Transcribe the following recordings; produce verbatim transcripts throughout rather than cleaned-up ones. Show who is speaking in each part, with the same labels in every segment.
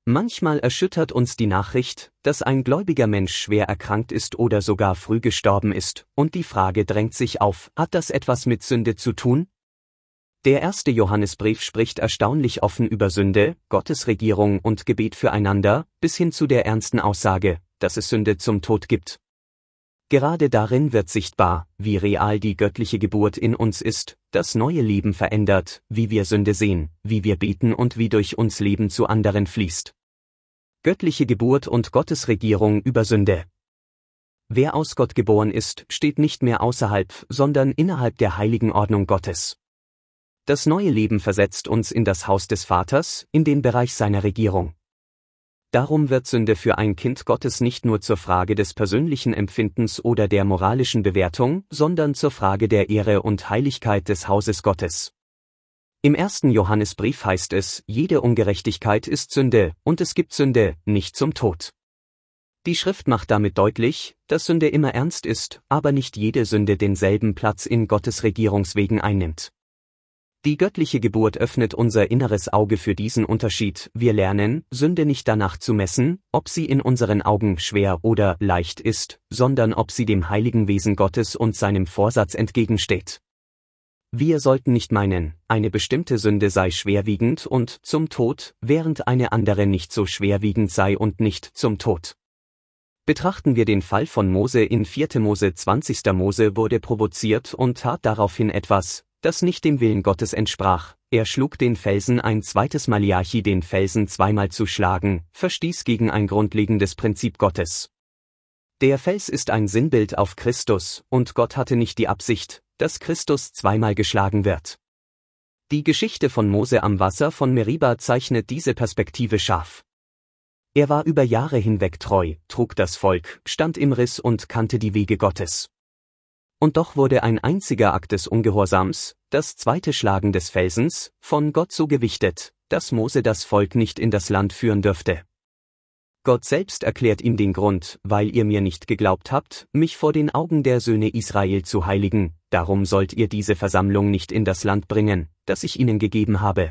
Speaker 1: Manchmal erschüttert uns die Nachricht, dass ein gläubiger Mensch schwer erkrankt ist oder sogar früh gestorben ist, und die Frage drängt sich auf, hat das etwas mit Sünde zu tun? Der erste Johannesbrief spricht erstaunlich offen über Sünde, Gottes Regierung und Gebet füreinander, bis hin zu der ernsten Aussage, dass es Sünde zum Tod gibt. Gerade darin wird sichtbar, wie real die göttliche Geburt in uns ist, das neue Leben verändert, wie wir Sünde sehen, wie wir beten und wie durch uns Leben zu anderen fließt. Göttliche Geburt und Gottes Regierung über Sünde. Wer aus Gott geboren ist, steht nicht mehr außerhalb, sondern innerhalb der heiligen Ordnung Gottes. Das neue Leben versetzt uns in das Haus des Vaters, in den Bereich seiner Regierung. Darum wird Sünde für ein Kind Gottes nicht nur zur Frage des persönlichen Empfindens oder der moralischen Bewertung, sondern zur Frage der Ehre und Heiligkeit des Hauses Gottes. Im ersten Johannesbrief heißt es, jede Ungerechtigkeit ist Sünde, und es gibt Sünde, nicht zum Tod. Die Schrift macht damit deutlich, dass Sünde immer ernst ist, aber nicht jede Sünde denselben Platz in Gottes Regierungswegen einnimmt. Die göttliche Geburt öffnet unser inneres Auge für diesen Unterschied. Wir lernen, Sünde nicht danach zu messen, ob sie in unseren Augen schwer oder leicht ist, sondern ob sie dem heiligen Wesen Gottes und seinem Vorsatz entgegensteht. Wir sollten nicht meinen, eine bestimmte Sünde sei schwerwiegend und zum Tod, während eine andere nicht so schwerwiegend sei und nicht zum Tod. Betrachten wir den Fall von Mose in vierter Mose. zwanzigster Mose wurde provoziert und tat daraufhin etwas, das nicht dem Willen Gottes entsprach. Er schlug den Felsen ein zweites Mal. Malachi, den Felsen zweimal zu schlagen, verstieß gegen ein grundlegendes Prinzip Gottes. Der Fels ist ein Sinnbild auf Christus, und Gott hatte nicht die Absicht, dass Christus zweimal geschlagen wird. Die Geschichte von Mose am Wasser von Meriba zeichnet diese Perspektive scharf. Er war über Jahre hinweg treu, trug das Volk, stand im Riss und kannte die Wege Gottes. Und doch wurde ein einziger Akt des Ungehorsams, das zweite Schlagen des Felsens, von Gott so gewichtet, dass Mose das Volk nicht in das Land führen dürfte. Gott selbst erklärt ihm den Grund, weil ihr mir nicht geglaubt habt, mich vor den Augen der Söhne Israel zu heiligen, darum sollt ihr diese Versammlung nicht in das Land bringen, das ich ihnen gegeben habe.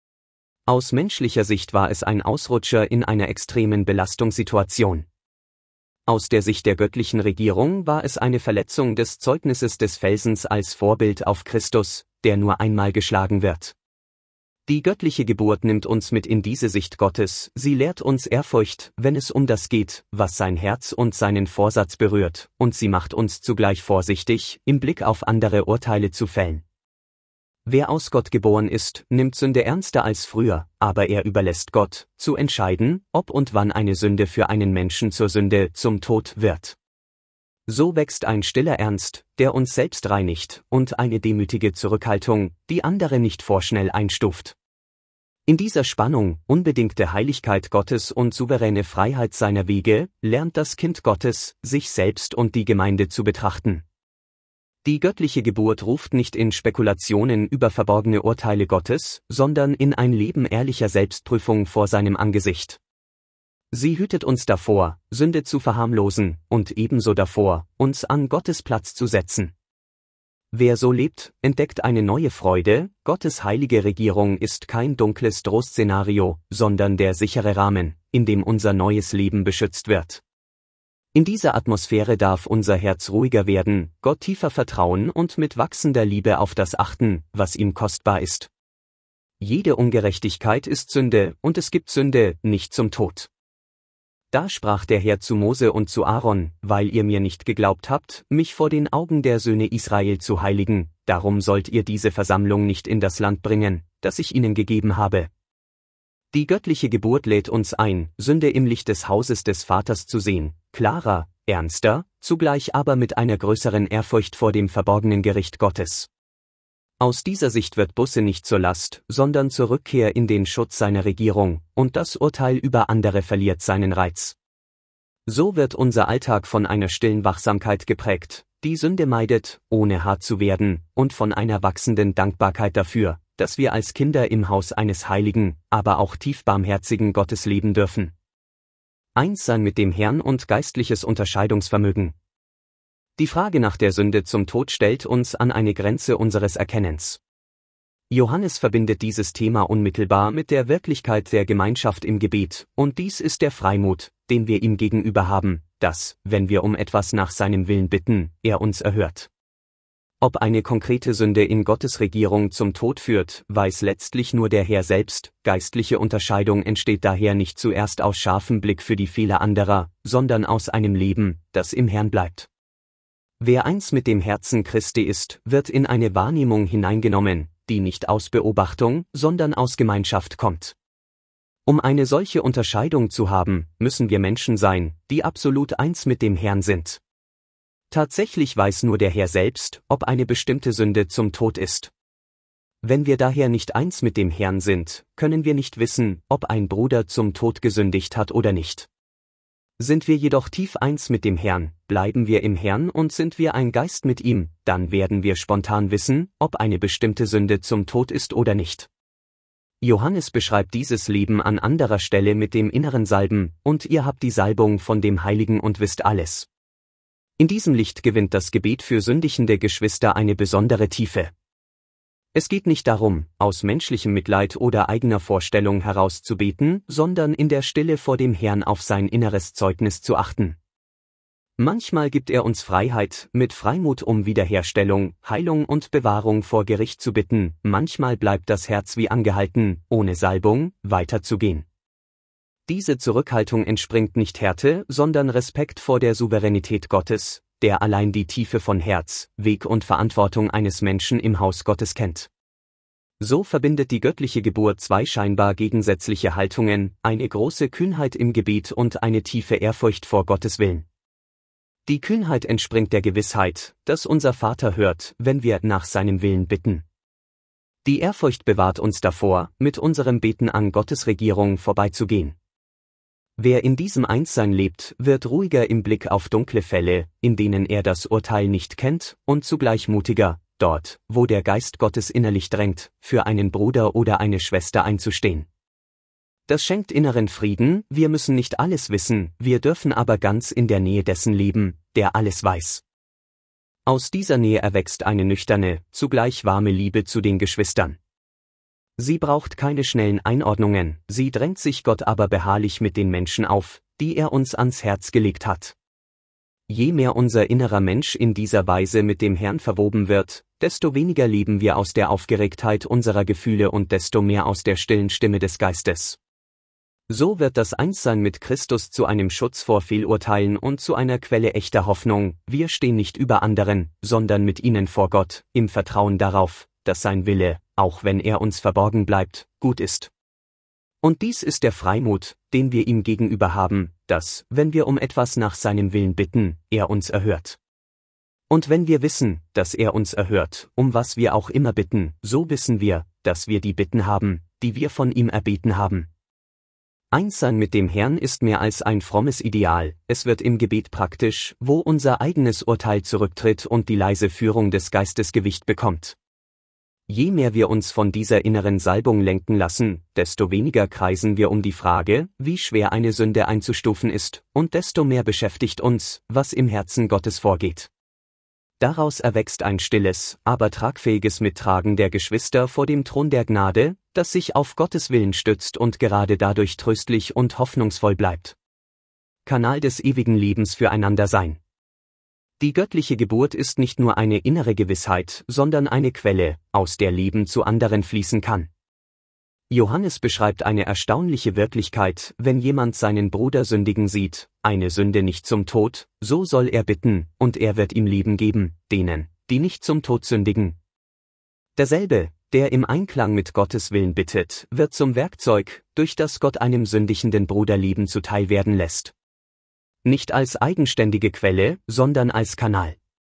Speaker 1: Aus menschlicher Sicht war es ein Ausrutscher in einer extremen Belastungssituation. Aus der Sicht der göttlichen Regierung war es eine Verletzung des Zeugnisses des Felsens als Vorbild auf Christus, der nur einmal geschlagen wird. Die göttliche Geburt nimmt uns mit in diese Sicht Gottes, sie lehrt uns Ehrfurcht, wenn es um das geht, was sein Herz und seinen Vorsatz berührt, und sie macht uns zugleich vorsichtig, im Blick auf andere Urteile zu fällen. Wer aus Gott geboren ist, nimmt Sünde ernster als früher, aber er überlässt Gott, zu entscheiden, ob und wann eine Sünde für einen Menschen zur Sünde, zum Tod wird. So wächst ein stiller Ernst, der uns selbst reinigt, und eine demütige Zurückhaltung, die andere nicht vorschnell einstuft. In dieser Spannung, unbedingte Heiligkeit Gottes und souveräne Freiheit seiner Wege, lernt das Kind Gottes, sich selbst und die Gemeinde zu betrachten. Die göttliche Geburt ruft nicht in Spekulationen über verborgene Urteile Gottes, sondern in ein Leben ehrlicher Selbstprüfung vor seinem Angesicht. Sie hütet uns davor, Sünde zu verharmlosen, und ebenso davor, uns an Gottes Platz zu setzen. Wer so lebt, entdeckt eine neue Freude. Gottes heilige Regierung ist kein dunkles Trostszenario, sondern der sichere Rahmen, in dem unser neues Leben beschützt wird. In dieser Atmosphäre darf unser Herz ruhiger werden, Gott tiefer vertrauen und mit wachsender Liebe auf das achten, was ihm kostbar ist. Jede Ungerechtigkeit ist Sünde, und es gibt Sünde, nicht zum Tod. Da sprach der Herr zu Mose und zu Aaron, weil ihr mir nicht geglaubt habt, mich vor den Augen der Söhne Israel zu heiligen, darum sollt ihr diese Versammlung nicht in das Land bringen, das ich ihnen gegeben habe. Die göttliche Geburt lädt uns ein, Sünde im Licht des Hauses des Vaters zu sehen, klarer, ernster, zugleich aber mit einer größeren Ehrfurcht vor dem verborgenen Gericht Gottes. Aus dieser Sicht wird Buße nicht zur Last, sondern zur Rückkehr in den Schutz seiner Regierung, und das Urteil über andere verliert seinen Reiz. So wird unser Alltag von einer stillen Wachsamkeit geprägt, die Sünde meidet, ohne hart zu werden, und von einer wachsenden Dankbarkeit dafür, dass wir als Kinder im Haus eines heiligen, aber auch tief barmherzigen Gottes leben dürfen. Eins sein mit dem Herrn und geistliches Unterscheidungsvermögen. Die Frage nach der Sünde zum Tod stellt uns an eine Grenze unseres Erkennens. Johannes verbindet dieses Thema unmittelbar mit der Wirklichkeit der Gemeinschaft im Gebet, und dies ist der Freimut, den wir ihm gegenüber haben, dass, wenn wir um etwas nach seinem Willen bitten, er uns erhört. Ob eine konkrete Sünde in Gottes Regierung zum Tod führt, weiß letztlich nur der Herr selbst. Geistliche Unterscheidung entsteht daher nicht zuerst aus scharfem Blick für die Fehler anderer, sondern aus einem Leben, das im Herrn bleibt. Wer eins mit dem Herzen Christi ist, wird in eine Wahrnehmung hineingenommen, die nicht aus Beobachtung, sondern aus Gemeinschaft kommt. Um eine solche Unterscheidung zu haben, müssen wir Menschen sein, die absolut eins mit dem Herrn sind. Tatsächlich weiß nur der Herr selbst, ob eine bestimmte Sünde zum Tod ist. Wenn wir daher nicht eins mit dem Herrn sind, können wir nicht wissen, ob ein Bruder zum Tod gesündigt hat oder nicht. Sind wir jedoch tief eins mit dem Herrn, bleiben wir im Herrn und sind wir ein Geist mit ihm, dann werden wir spontan wissen, ob eine bestimmte Sünde zum Tod ist oder nicht. Johannes beschreibt dieses Leben an anderer Stelle mit dem inneren Salben, und ihr habt die Salbung von dem Heiligen und wisst alles. In diesem Licht gewinnt das Gebet für sündigende Geschwister eine besondere Tiefe. Es geht nicht darum, aus menschlichem Mitleid oder eigener Vorstellung heraus zu beten, sondern in der Stille vor dem Herrn auf sein inneres Zeugnis zu achten. Manchmal gibt er uns Freiheit, mit Freimut um Wiederherstellung, Heilung und Bewahrung vor Gericht zu bitten, manchmal bleibt das Herz wie angehalten, ohne Salbung, weiterzugehen. Diese Zurückhaltung entspringt nicht Härte, sondern Respekt vor der Souveränität Gottes, der allein die Tiefe von Herz, Weg und Verantwortung eines Menschen im Haus Gottes kennt. So verbindet die göttliche Geburt zwei scheinbar gegensätzliche Haltungen, eine große Kühnheit im Gebet und eine tiefe Ehrfurcht vor Gottes Willen. Die Kühnheit entspringt der Gewissheit, dass unser Vater hört, wenn wir nach seinem Willen bitten. Die Ehrfurcht bewahrt uns davor, mit unserem Beten an Gottes Regierung vorbeizugehen. Wer in diesem Einssein lebt, wird ruhiger im Blick auf dunkle Fälle, in denen er das Urteil nicht kennt, und zugleich mutiger, dort, wo der Geist Gottes innerlich drängt, für einen Bruder oder eine Schwester einzustehen. Das schenkt inneren Frieden, wir müssen nicht alles wissen, wir dürfen aber ganz in der Nähe dessen leben, der alles weiß. Aus dieser Nähe erwächst eine nüchterne, zugleich warme Liebe zu den Geschwistern. Sie braucht keine schnellen Einordnungen, sie drängt sich Gott aber beharrlich mit den Menschen auf, die er uns ans Herz gelegt hat. Je mehr unser innerer Mensch in dieser Weise mit dem Herrn verwoben wird, desto weniger leben wir aus der Aufgeregtheit unserer Gefühle und desto mehr aus der stillen Stimme des Geistes. So wird das Einssein mit Christus zu einem Schutz vor Fehlurteilen und zu einer Quelle echter Hoffnung. Wir stehen nicht über anderen, sondern mit ihnen vor Gott, im Vertrauen darauf, dass sein Wille, auch wenn er uns verborgen bleibt, gut ist. Und dies ist der Freimut, den wir ihm gegenüber haben, dass, wenn wir um etwas nach seinem Willen bitten, er uns erhört. Und wenn wir wissen, dass er uns erhört, um was wir auch immer bitten, so wissen wir, dass wir die Bitten haben, die wir von ihm erbeten haben. Einssein mit dem Herrn ist mehr als ein frommes Ideal, es wird im Gebet praktisch, wo unser eigenes Urteil zurücktritt und die leise Führung des Geistes Gewicht bekommt. Je mehr wir uns von dieser inneren Salbung lenken lassen, desto weniger kreisen wir um die Frage, wie schwer eine Sünde einzustufen ist, und desto mehr beschäftigt uns, was im Herzen Gottes vorgeht. Daraus erwächst ein stilles, aber tragfähiges Mittragen der Geschwister vor dem Thron der Gnade, das sich auf Gottes Willen stützt und gerade dadurch tröstlich und hoffnungsvoll bleibt. Kanal des ewigen Lebens füreinander sein. Die göttliche Geburt ist nicht nur eine innere Gewissheit, sondern eine Quelle, aus der Leben zu anderen fließen kann. Johannes beschreibt eine erstaunliche Wirklichkeit, wenn jemand seinen Bruder sündigen sieht, eine Sünde nicht zum Tod, so soll er bitten, und er wird ihm Leben geben, denen, die nicht zum Tod sündigen. Derselbe, der im Einklang mit Gottes Willen bittet, wird zum Werkzeug, durch das Gott einem sündigenden Bruder Leben zuteil werden lässt. Nicht als eigenständige Quelle, sondern als Kanal.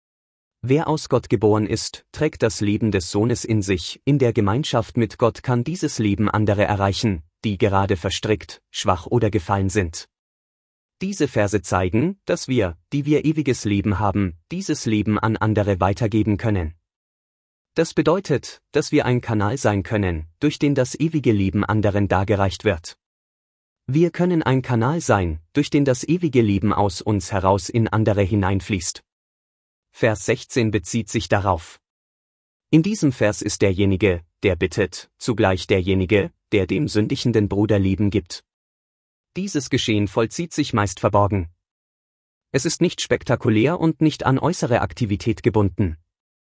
Speaker 1: Wer aus Gott geboren ist, trägt das Leben des Sohnes in sich, in der Gemeinschaft mit Gott kann dieses Leben andere erreichen, die gerade verstrickt, schwach oder gefallen sind. Diese Verse zeigen, dass wir, die wir ewiges Leben haben, dieses Leben an andere weitergeben können. Das bedeutet, dass wir ein Kanal sein können, durch den das ewige Leben anderen dargereicht wird. Wir können ein Kanal sein, durch den das ewige Leben aus uns heraus in andere hineinfließt. Vers sechzehn bezieht sich darauf. In diesem Vers ist derjenige, der bittet, zugleich derjenige, der dem sündigen Bruder Leben gibt. Dieses Geschehen vollzieht sich meist verborgen. Es ist nicht spektakulär und nicht an äußere Aktivität gebunden.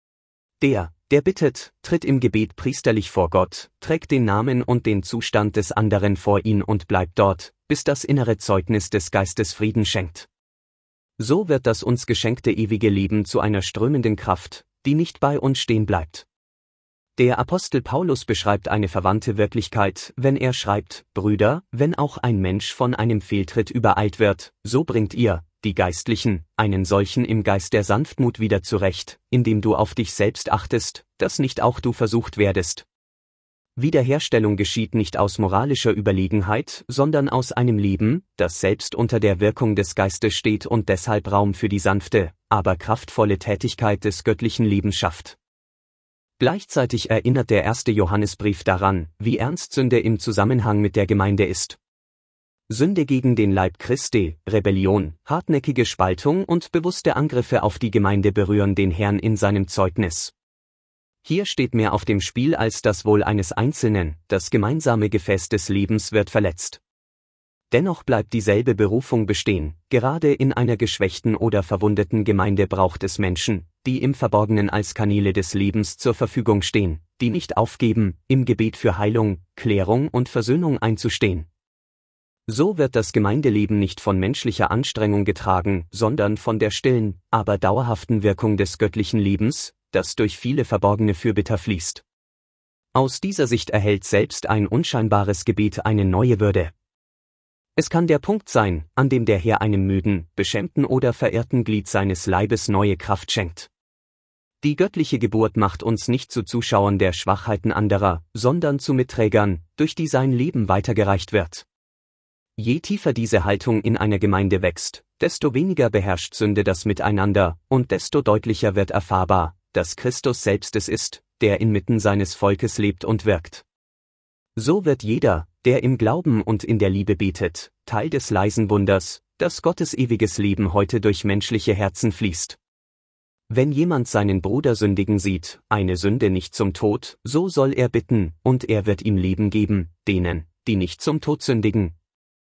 Speaker 1: Der, der bittet, tritt im Gebet priesterlich vor Gott, trägt den Namen und den Zustand des anderen vor ihn und bleibt dort, bis das innere Zeugnis des Geistes Frieden schenkt. So wird das uns geschenkte ewige Leben zu einer strömenden Kraft, die nicht bei uns stehen bleibt. Der Apostel Paulus beschreibt eine verwandte Wirklichkeit, wenn er schreibt: Brüder, wenn auch ein Mensch von einem Fehltritt übereilt wird, so bringt ihr, die Geistlichen, einen solchen im Geist der Sanftmut wieder zurecht, indem du auf dich selbst achtest, dass nicht auch du versucht werdest. Wiederherstellung geschieht nicht aus moralischer Überlegenheit, sondern aus einem Leben, das selbst unter der Wirkung des Geistes steht und deshalb Raum für die sanfte, aber kraftvolle Tätigkeit des göttlichen Lebens schafft. Gleichzeitig erinnert der erste Johannesbrief daran, wie ernst Sünde im Zusammenhang mit der Gemeinde ist. Sünde gegen den Leib Christi, Rebellion, hartnäckige Spaltung und bewusste Angriffe auf die Gemeinde berühren den Herrn in seinem Zeugnis. Hier steht mehr auf dem Spiel als das Wohl eines Einzelnen, das gemeinsame Gefäß des Lebens wird verletzt. Dennoch bleibt dieselbe Berufung bestehen, gerade in einer geschwächten oder verwundeten Gemeinde braucht es Menschen, die im Verborgenen als Kanäle des Lebens zur Verfügung stehen, die nicht aufgeben, im Gebet für Heilung, Klärung und Versöhnung einzustehen. So wird das Gemeindeleben nicht von menschlicher Anstrengung getragen, sondern von der stillen, aber dauerhaften Wirkung des göttlichen Lebens, das durch viele verborgene Fürbitter fließt. Aus dieser Sicht erhält selbst ein unscheinbares Gebet eine neue Würde. Es kann der Punkt sein, an dem der Herr einem müden, beschämten oder verirrten Glied seines Leibes neue Kraft schenkt. Die göttliche Geburt macht uns nicht zu Zuschauern der Schwachheiten anderer, sondern zu Mitträgern, durch die sein Leben weitergereicht wird. Je tiefer diese Haltung in einer Gemeinde wächst, desto weniger beherrscht Sünde das Miteinander, und desto deutlicher wird erfahrbar, dass Christus selbst es ist, der inmitten seines Volkes lebt und wirkt. So wird jeder, der im Glauben und in der Liebe betet, Teil des leisen Wunders, dass Gottes ewiges Leben heute durch menschliche Herzen fließt. Wenn jemand seinen Bruder sündigen sieht, eine Sünde nicht zum Tod, so soll er bitten, und er wird ihm Leben geben, denen, die nicht zum Tod sündigen.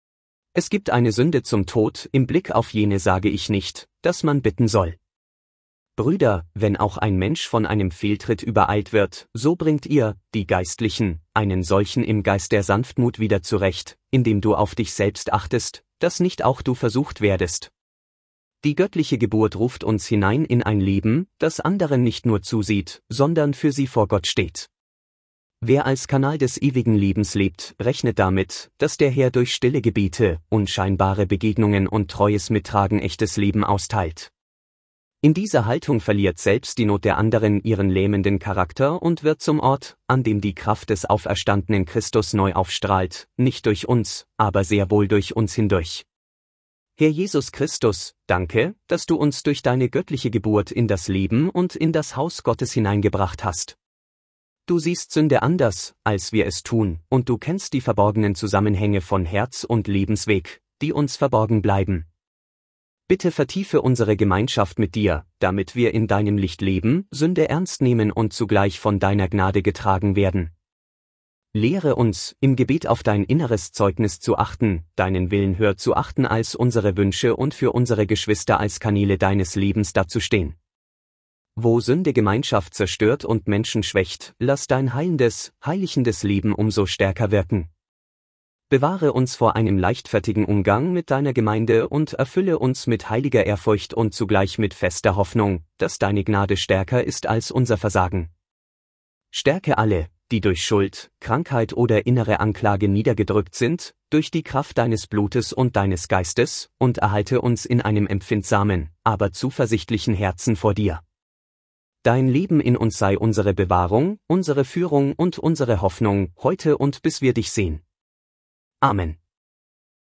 Speaker 1: Es gibt eine Sünde zum Tod, im Blick auf jene sage ich nicht, dass man bitten soll. Brüder, wenn auch ein Mensch von einem Fehltritt übereilt wird, so bringt ihr, die Geistlichen, einen solchen im Geist der Sanftmut wieder zurecht, indem du auf dich selbst achtest, dass nicht auch du versucht werdest. Die göttliche Geburt ruft uns hinein in ein Leben, das anderen nicht nur zusieht, sondern für sie vor Gott steht. Wer als Kanal des ewigen Lebens lebt, rechnet damit, dass der Herr durch stille Gebete, unscheinbare Begegnungen und treues Mittragen echtes Leben austeilt. In dieser Haltung verliert selbst die Not der anderen ihren lähmenden Charakter und wird zum Ort, an dem die Kraft des auferstandenen Christus neu aufstrahlt, nicht durch uns, aber sehr wohl durch uns hindurch. Herr Jesus Christus, danke, dass du uns durch deine göttliche Geburt in das Leben und in das Haus Gottes hineingebracht hast. Du siehst Sünde anders, als wir es tun, und du kennst die verborgenen Zusammenhänge von Herz und Lebensweg, die uns verborgen bleiben. Bitte vertiefe unsere Gemeinschaft mit dir, damit wir in deinem Licht leben, Sünde ernst nehmen und zugleich von deiner Gnade getragen werden. Lehre uns, im Gebet auf dein inneres Zeugnis zu achten, deinen Willen höher zu achten als unsere Wünsche und für unsere Geschwister als Kanäle deines Lebens dazustehen. Wo Sünde Gemeinschaft zerstört und Menschen schwächt, lass dein heilendes, heiligendes Leben umso stärker wirken. Bewahre uns vor einem leichtfertigen Umgang mit deiner Gemeinde und erfülle uns mit heiliger Ehrfurcht und zugleich mit fester Hoffnung, dass deine Gnade stärker ist als unser Versagen. Stärke alle, die durch Schuld, Krankheit oder innere Anklage niedergedrückt sind, durch die Kraft deines Blutes und deines Geistes, und erhalte uns in einem empfindsamen, aber zuversichtlichen Herzen vor dir. Dein Leben in uns sei unsere Bewahrung, unsere Führung und unsere Hoffnung, heute und bis wir dich sehen. Amen.